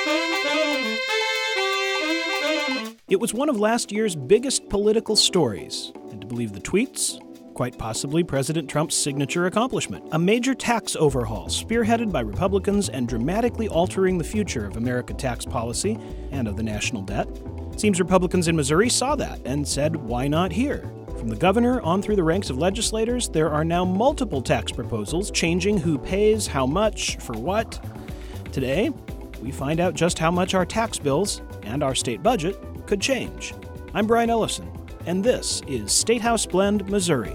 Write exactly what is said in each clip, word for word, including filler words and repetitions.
It was one of last year's biggest political stories, and to believe the tweets, quite possibly President Trump's signature accomplishment. A major tax overhaul spearheaded by Republicans and dramatically altering the future of American tax policy and of the national debt. Seems Republicans in Missouri saw that and said, why not here? From the governor on through the ranks of legislators, there are now multiple tax proposals changing who pays, how much, for what. Today, we find out just how much our tax bills and our state budget could change. I'm Brian Ellison, and this is State House Blend, Missouri.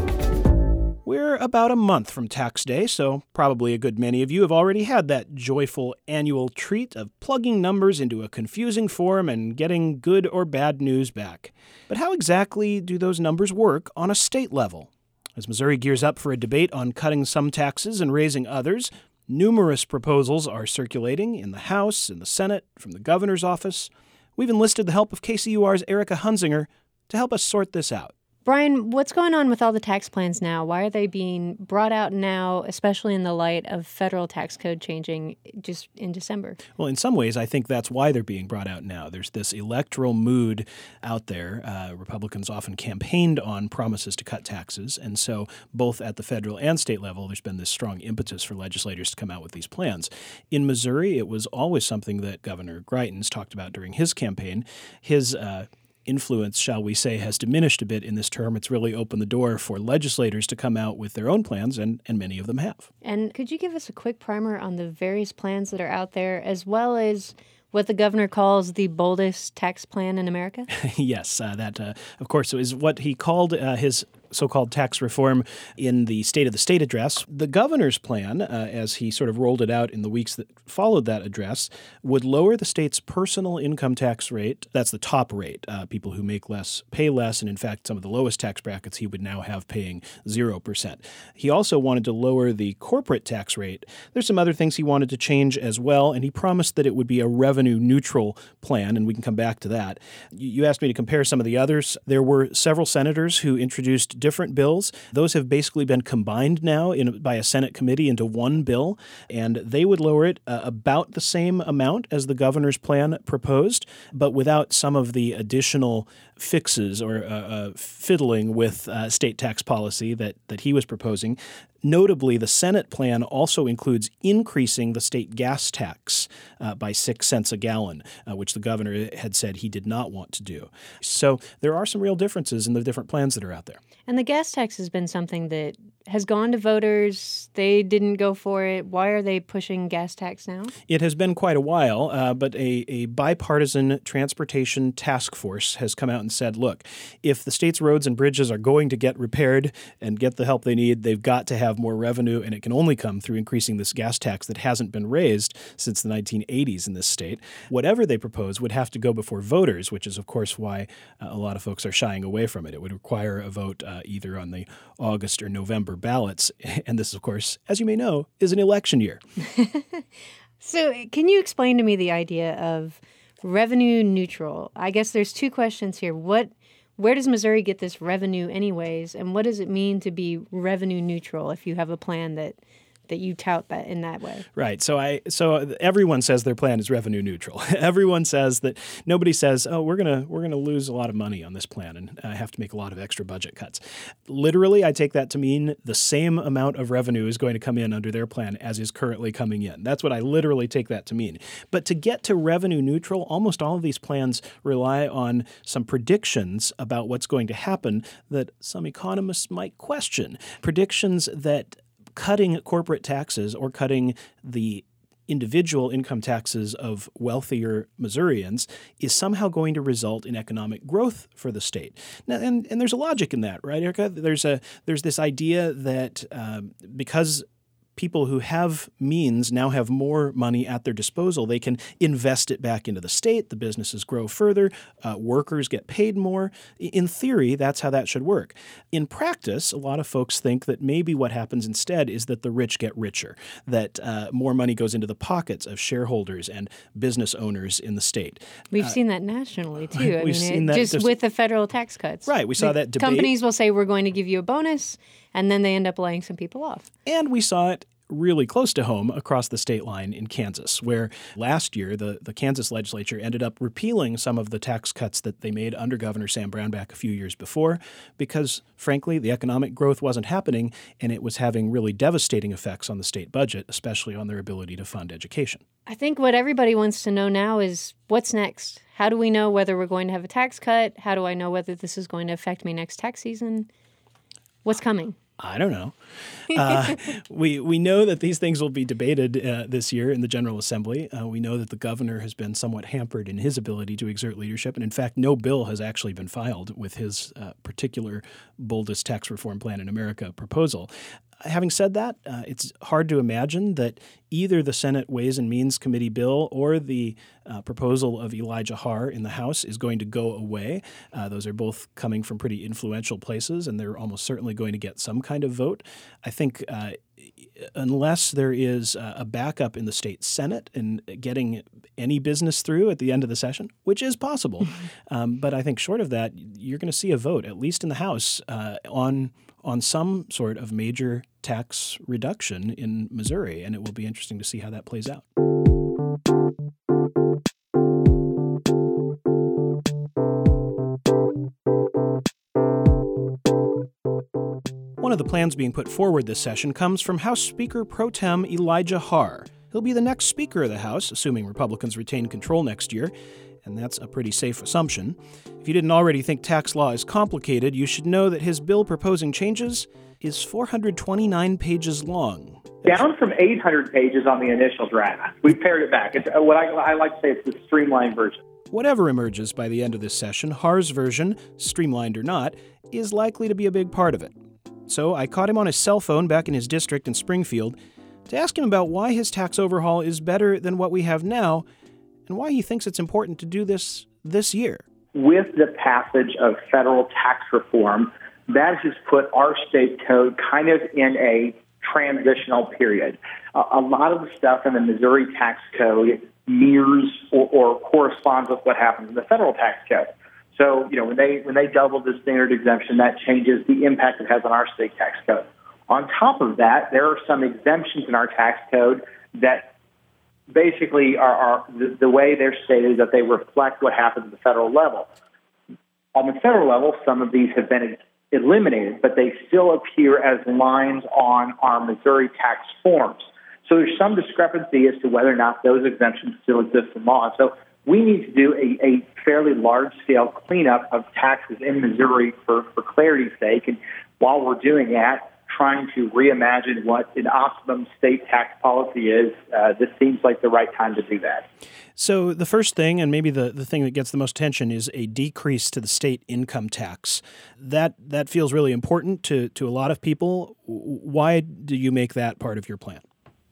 We're about a month from tax day, so probably a good many of you have already had that joyful annual treat of plugging numbers into a confusing form and getting good or bad news back. But how exactly do those numbers work on a state level? As Missouri gears up for a debate on cutting some taxes and raising others, numerous proposals are circulating in the House and the Senate from the governor's office. We've enlisted the help of K C U R's Erica Hunzinger to help us sort this out. Brian, what's going on with all the tax plans now? Why are they being brought out now, especially in the light of federal tax code changing just in December? Well, in some ways, I think that's why they're being brought out now. There's this electoral mood out there. Uh, Republicans often campaigned on promises to cut taxes. And so both at the federal and state level, there's been this strong impetus for legislators to come out with these plans. In Missouri, it was always something that Governor Greitens talked about during his campaign. His uh, influence, shall we say, has diminished a bit in this term. It's really opened the door for legislators to come out with their own plans, and, and many of them have. And could you give us a quick primer on the various plans that are out there, as well as what the governor calls the boldest tax plan in America? Yes, uh, that, uh, of course, is what he called uh, his so-called tax reform in the State of the State address. The governor's plan, uh, as he sort of rolled it out in the weeks that followed that address, would lower the state's personal income tax rate. That's the top rate. Uh, people who make less pay less, and in fact, some of the lowest tax brackets he would now have paying zero percent. He also wanted to lower the corporate tax rate. There's some other things he wanted to change as well, and he promised that it would be a revenue-neutral plan, and we can come back to that. You asked me to compare some of the others. There were several senators who introduced different bills. Those have basically been combined now in, by a Senate committee into one bill, and they would lower it uh, about the same amount as the governor's plan proposed, but without some of the additional fixes or uh, uh, fiddling with uh, state tax policy that, that he was proposing. Notably, the Senate plan also includes increasing the state gas tax uh, by six cents a gallon, uh, which the governor had said he did not want to do. So there are some real differences in the different plans that are out there. And the gas tax has been something that has gone to voters. They didn't go for it. Why are they pushing gas tax now? It has been quite a while, uh, but a, a bipartisan transportation task force has come out and said, look, if the state's roads and bridges are going to get repaired and get the help they need, they've got to have more revenue, and it can only come through increasing this gas tax that hasn't been raised since the nineteen eighties in this state. Whatever they propose would have to go before voters, which is, of course, why uh, a lot of folks are shying away from it. It would require a vote uh, either on the August or November ballots. And this, of course, as you may know, is an election year. So can you explain to me the idea of revenue neutral? I guess there's two questions here. What, where does Missouri get this revenue anyways? And what does it mean to be revenue neutral if you have a plan that that you tout that in that way? Right. So I so everyone says their plan is revenue neutral. Everyone says that. Nobody says, oh, we're gonna we're gonna lose a lot of money on this plan and uh, have to make a lot of extra budget cuts. Literally, I take that to mean the same amount of revenue is going to come in under their plan as is currently coming in. That's what I literally take that to mean. But to get to revenue neutral, almost all of these plans rely on some predictions about what's going to happen that some economists might question. Predictions that cutting corporate taxes or cutting the individual income taxes of wealthier Missourians is somehow going to result in economic growth for the state. Now, and, and there's a logic in that, right, Erica? There's a there's this idea that um, because people who have means now have more money at their disposal, they can invest it back into the state, the businesses grow further, uh, workers get paid more. In theory, that's how that should work. In practice, a lot of folks think that maybe what happens instead is that the rich get richer, that uh, more money goes into the pockets of shareholders and business owners in the state. We've uh, seen that nationally, too. I we've mean, seen it, that just just, with the federal tax cuts. Right. We saw the that debate. Companies will say, we're going to give you a bonus, and then they end up laying some people off. And we saw it really close to home across the state line in Kansas, where last year the, the Kansas legislature ended up repealing some of the tax cuts that they made under Governor Sam Brownback a few years before because, frankly, the economic growth wasn't happening and it was having really devastating effects on the state budget, especially on their ability to fund education. I think what everybody wants to know now is what's next? How do we know whether we're going to have a tax cut? How do I know whether this is going to affect me next tax season? What's coming? I don't know. Uh, we we know that these things will be debated uh, this year in the General Assembly. Uh, we know that the governor has been somewhat hampered in his ability to exert leadership. And in fact, no bill has actually been filed with his uh, particular boldest tax reform plan in America proposal. Having said that, uh, it's hard to imagine that either the Senate Ways and Means Committee bill or the uh, proposal of Elijah Haar in the House is going to go away. Uh, those are both coming from pretty influential places, and they're almost certainly going to get some kind of vote. I think uh, unless there is a backup in the state Senate and getting any business through at the end of the session, which is possible, um, but I think short of that, you're going to see a vote, at least in the House, uh, on on some sort of major tax reduction in Missouri, and it will be interesting to see how that plays out. One of the plans being put forward this session comes from House Speaker Pro Tem Elijah Haar. He'll be the next Speaker of the House, assuming Republicans retain control next year, and that's a pretty safe assumption. If you didn't already think tax law is complicated, you should know that his bill proposing changes is four hundred twenty-nine pages long. Down from eight hundred pages on the initial draft. We've pared it back. It's what I, I like to say it's the streamlined version. Whatever emerges by the end of this session, Haar's version, streamlined or not, is likely to be a big part of it. So I caught him on his cell phone back in his district in Springfield to ask him about why his tax overhaul is better than what we have now and why he thinks it's important to do this this year. With the passage of federal tax reform, that has put our state code kind of in a transitional period. Uh, a lot of the stuff in the Missouri tax code mirrors or, or corresponds with what happens in the federal tax code. So, you know, when they when they doubled the standard exemption, that changes the impact it has on our state tax code. On top of that, there are some exemptions in our tax code that basically are, are the, the way they're stated that they reflect what happens at the federal level. On the federal level, some of these have been eliminated, but they still appear as lines on our Missouri tax forms. So there's some discrepancy as to whether or not those exemptions still exist in law. So we need to do a, a fairly large-scale cleanup of taxes in Missouri for, for clarity's sake. And while we're doing that, trying to reimagine what an optimum state tax policy is, uh, this seems like the right time to do that. So the first thing, and maybe the, the thing that gets the most attention, is a decrease to the state income tax. That that feels really important to, to a lot of people. Why do you make that part of your plan?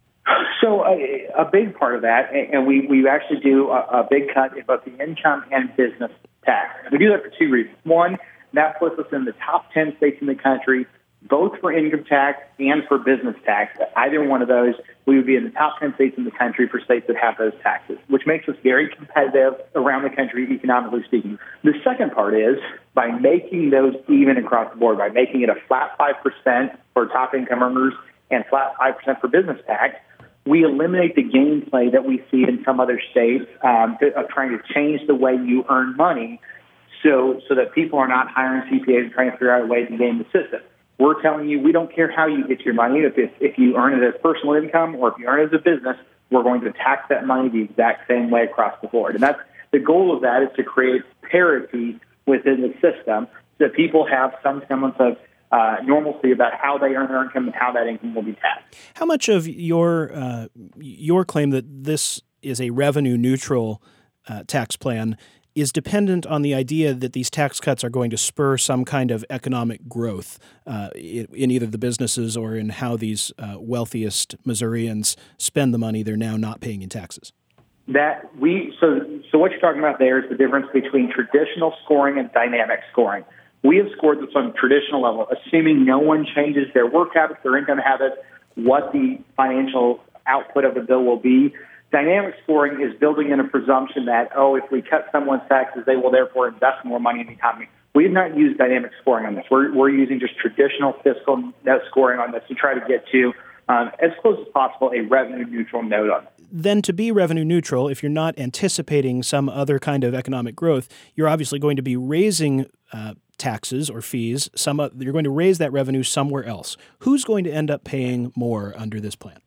So a, a big part of that, and we, we actually do a, a big cut in both the income and business tax. We do that for two reasons. One, that puts us in the top ten states in the country, both for income tax and for business tax. Either one of those, we would be in the top ten states in the country for states that have those taxes, which makes us very competitive around the country, economically speaking. The second part is by making those even across the board, by making it a flat five percent for top income earners and flat five percent for business tax, we eliminate the gameplay that we see in some other states um, to, of trying to change the way you earn money so so that people are not hiring C P As and trying to figure out a way to game the system. We're telling you we don't care how you get your money. If, if, if you earn it as personal income or if you earn it as a business, we're going to tax that money the exact same way across the board. And that's the goal of that is to create parity within the system so that people have some semblance of Uh, normalcy about how they earn their income and how that income will be taxed. How much of your uh, your claim that this is a revenue neutral uh, tax plan is dependent on the idea that these tax cuts are going to spur some kind of economic growth uh, in, in either the businesses or in how these uh, wealthiest Missourians spend the money they're now not paying in taxes? That we so so what you're talking about there is the difference between traditional scoring and dynamic scoring. We have scored this on a traditional level, assuming no one changes their work habits, their income habits, what the financial output of the bill will be. Dynamic scoring is building in a presumption that, oh, if we cut someone's taxes, they will therefore invest more money in the economy. We have not used dynamic scoring on this. We're, we're using just traditional fiscal net scoring on this to try to get to um, as close as possible, a revenue neutral note on it. Then to be revenue neutral, if you're not anticipating some other kind of economic growth, you're obviously going to be raising uh, taxes or fees. Some uh, you're going to raise that revenue somewhere else. Who's going to end up paying more under this plan?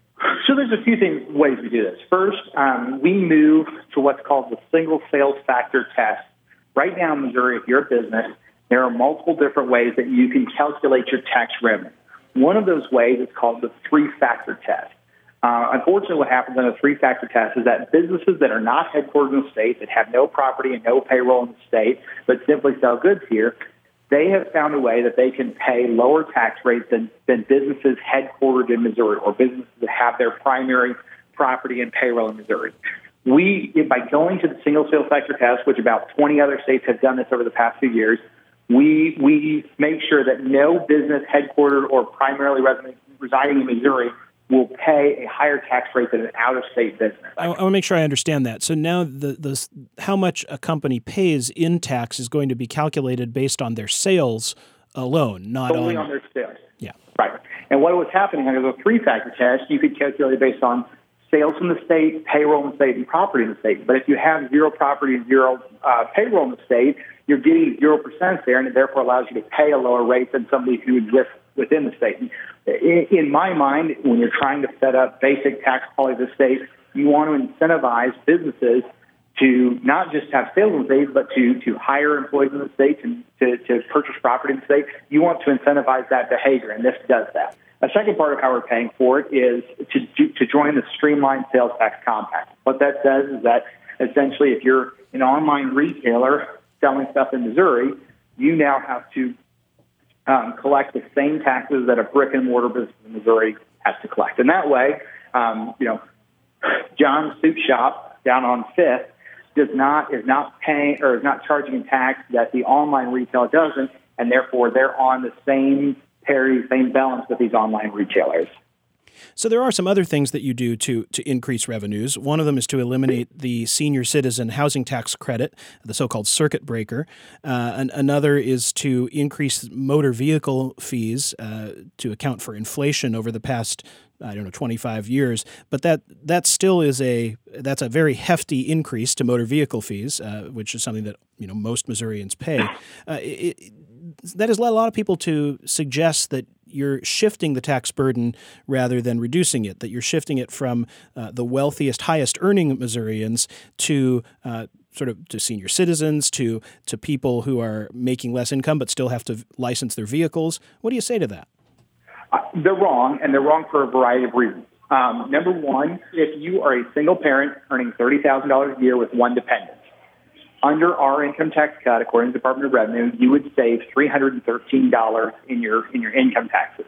So there's a few things, ways we do this. First, um, we move to what's called the single sales factor test. Right now in Missouri, if you're a business, there are multiple different ways that you can calculate your tax revenue. One of those ways is called the three-factor test. Uh, unfortunately, what happens on a three-factor test is that businesses that are not headquartered in the state, that have no property and no payroll in the state, but simply sell goods here, they have found a way that they can pay lower tax rates than, than businesses headquartered in Missouri or businesses that have their primary property and payroll in Missouri. We, by going to the single sales factor test, which about twenty other states have done this over the past few years, we we make sure that no business headquartered or primarily resident, residing in Missouri will pay a higher tax rate than an out-of-state business. I, I want to make sure I understand that. So now the, the how much a company pays in tax is going to be calculated based on their sales alone, not Only on... on their sales. Yeah. Right. And what was happening under the three-factor test, you could calculate it based on sales from the state, payroll in the state, and property in the state. But if you have zero property and zero uh, payroll in the state, you're getting zero percent there, and it therefore allows you to pay a lower rate than somebody who exists within the state. In my mind, when you're trying to set up basic tax policy of the state, you want to incentivize businesses to not just have sales in the state, but to, to hire employees in the state, and to, to purchase property in the state. You want to incentivize that behavior, and this does that. A second part of how we're paying for it is to, do, to join the Streamlined Sales Tax Compact. What that says is that essentially if you're an online retailer selling stuff in Missouri, you now have to Um, collect the same taxes that a brick and mortar business in Missouri has to collect. And that way, um, you know, John's Soup Shop down on Fifth does not is not paying or is not charging a tax that the online retail doesn't, and therefore they're on the same parity, same balance with these online retailers. So there are some other things that you do to to increase revenues. One of them is to eliminate the senior citizen housing tax credit, the so-called circuit breaker. Uh, and another is to increase motor vehicle fees uh, to account for inflation over the past, I don't know, twenty-five years. But that that still is a that's a very hefty increase to motor vehicle fees, uh, which is something that you know most Missourians pay. Uh, it, that has led a lot of people to suggest that you're shifting the tax burden rather than reducing it, that you're shifting it from uh, the wealthiest, highest earning Missourians to uh, sort of to senior citizens, to to people who are making less income but still have to license their vehicles. What do you say to that? Uh, they're wrong, and they're wrong for a variety of reasons. Um, number one, if you are a single parent earning thirty thousand dollars a year with one dependent, under our income tax cut, according to the Department of Revenue, you would save three hundred thirteen dollars in your in your income taxes.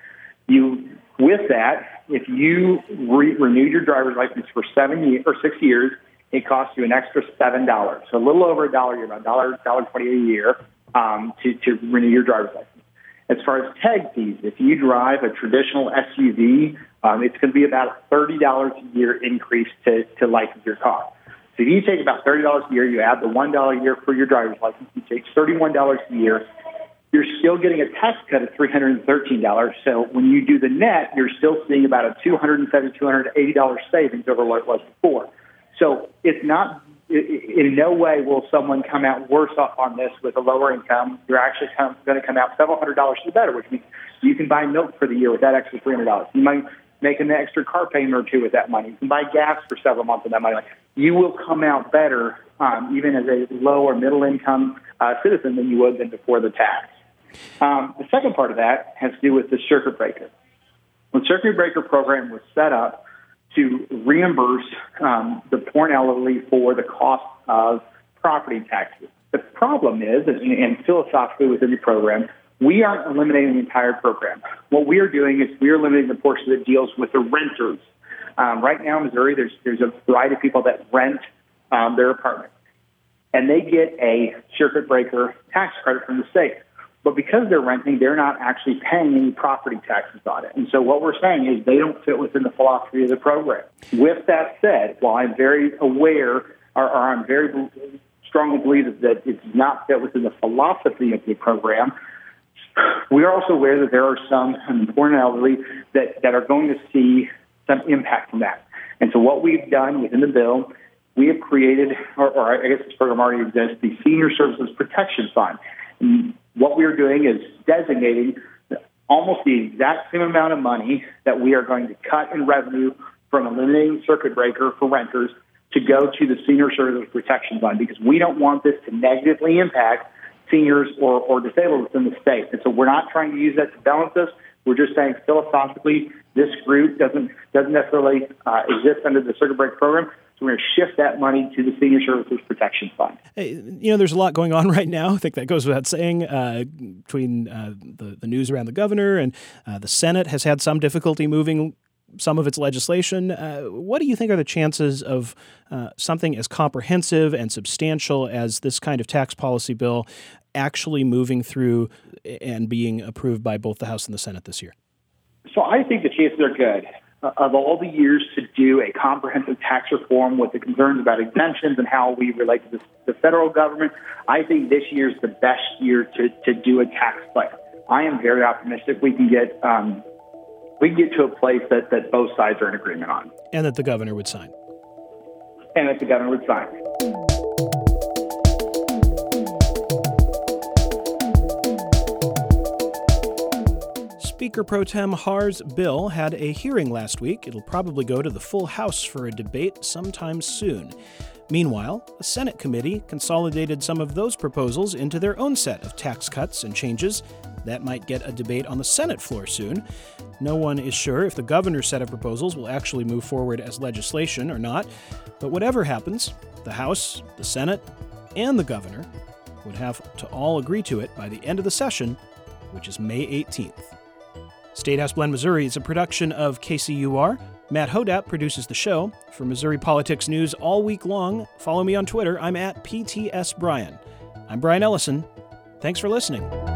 You, with that, if you re- renewed your driver's license for seven years or six years, it costs you an extra seven dollars, so a little over a dollar a year, about dollar dollar twenty a year um, to to renew your driver's license. As far as tag fees, if you drive a traditional S U V, um, it's going to be about a thirty dollars a year increase to to license your car. So if you take about thirty dollars a year, you add the one dollar a year for your driver's license, you take thirty-one dollars a year, you're still getting a tax cut of three hundred thirteen dollars. So when you do the net, you're still seeing about a two hundred seventy dollars, two hundred eighty dollars savings over what it was before. So it's not, in no way will someone come out worse off on this with a lower income. You're actually going to come out several hundred dollars better, which means you can buy milk for the year with that extra three hundred dollars. You might make an extra car payment or two with that money. You can buy gas for several months with that money. You will come out better, um, even as a low or middle income uh, citizen, than you would than before the tax. Um, the second part of that has to do with the circuit breaker. The circuit breaker program was set up to reimburse um, the poor and elderly for the cost of property taxes. The problem is, and, and philosophically within the program, we aren't eliminating the entire program. What we are doing is we are limiting the portion that deals with the renters. Um, right now in Missouri, there's there's a variety of people that rent um, their apartment, and they get a circuit breaker tax credit from the state. But because they're renting, they're not actually paying any property taxes on it. And so what we're saying is they don't fit within the philosophy of the program. With that said, while I'm very aware, or, or I'm very strongly believe that it does not fit within the philosophy of the program, We are also aware that there are some important elderly that, that are going to see some impact from that. And so what we've done within the bill, we have created, or, or I guess this program already exists, the Senior Services Protection Fund. And what we are doing is designating almost the exact same amount of money that we are going to cut in revenue from eliminating circuit breaker for renters to go to the Senior Services Protection Fund, because we don't want this to negatively impact seniors or, or disabled within the state. And so we're not trying to use that to balance this. We're just saying philosophically this group doesn't doesn't necessarily uh, exist under the circuit breaker program. So we're going to shift that money to the Senior Services Protection Fund. Hey, you know, there's a lot going on right now. I think that goes without saying, uh, between uh, the, the news around the governor and uh, the Senate has had some difficulty moving some of its legislation. Uh, what do you think are the chances of uh, something as comprehensive and substantial as this kind of tax policy bill actually moving through and being approved by both the House and the Senate this year? So I think the chances are good. Uh, of all the years to do a comprehensive tax reform with the concerns about exemptions and how we relate to the, the federal government, I think this year is the best year to, to do a tax plan. I am very optimistic we can get um, we can get to a place that, that both sides are in agreement on. And that the governor would sign. And that the governor would sign. Speaker Pro Tem Har's bill had a hearing last week. It'll probably go to the full House for a debate sometime soon. Meanwhile, a Senate committee consolidated some of those proposals into their own set of tax cuts and changes. That might get a debate on the Senate floor soon. No one is sure if the governor's set of proposals will actually move forward as legislation or not. But whatever happens, the House, the Senate, and the governor would have to all agree to it by the end of the session, which is May eighteenth. State House Blend, Missouri is a production of K C U R. Matt Hodapp produces the show. For Missouri politics news all week long, follow me on Twitter. I'm at P T S Brian. I'm Brian Ellison. Thanks for listening.